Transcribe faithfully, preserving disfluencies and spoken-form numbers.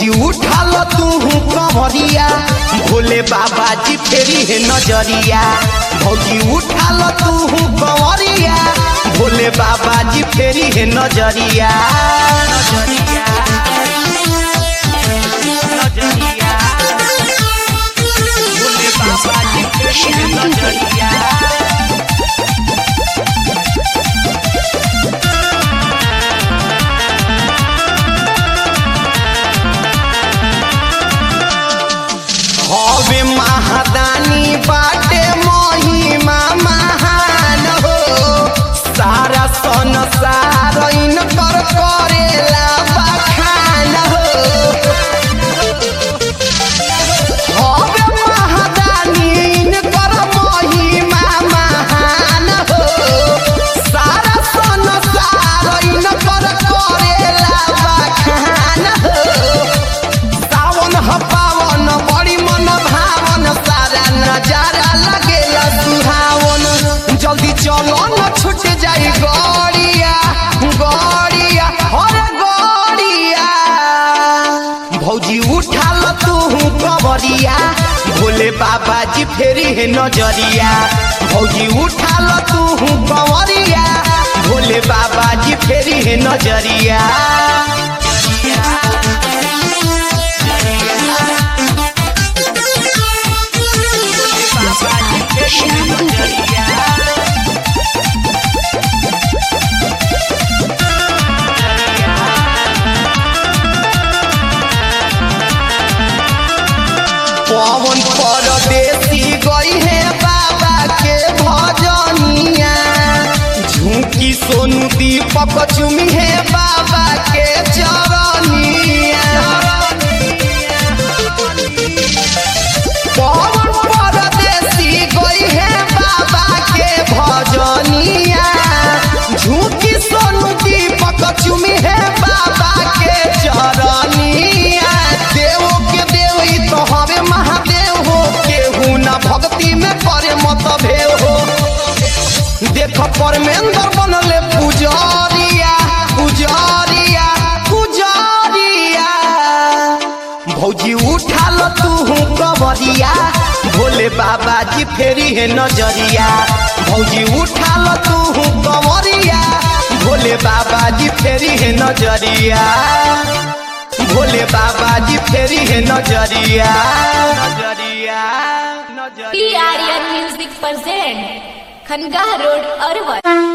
भौजी उठाल तू कंवरिया भोले बाबा जी फेरी है नजरिया। भौजी उठाल तू कंवरिया भोले बाबा जी फेरी है नजरिया। नजरिया नजरिया भोले बाबा जी फेरी है नजरिया। हवे महादानी बाटे महिमा महान हो सारा संसार इनकर करेला बखान हो। हवे महादानी इनकर महिमा महान हो सारा संसार इनकर करेला बखान हो। सावन ह पावन बड़ी मन भावन सारा नजारा लगेला सुहावन। जल्दी चलो न छूट जाई गड़िया गड़िया हर गड़िया। भौजी उठाल तू कंवरिया भोले बाबा जी फेरी है नजरिया। भौजी उठाल तू कंवरिया भोले बाबा जी फेरी है नजरिया। पवन परदेसी गई है बाबा के भजनिया झुकी सोनू दीपक चुमी है बाबा के चरनिया। पवन परदेसी गई है बाबा के भजनिया झुकी सोनू दीपक चुमी है बाबा के चरनिया। देव के देव तो हवे महादेव हो केहू ना भक्ति में करे मत भेव हो। देख परमेंद्र बनले पुजारिया पुजारिया पुजारिया। भौजी उठाल तू कंवरिया भोले बाबा जी फेरी है नजरिया। भौजी उठाल तू कंवरिया भोले बाबा जी फेरी है नजरिया। भोले बाबा जी फेरी है नजरिया नजरिया नजरिया। P Aryan music present Khangah road Arwal.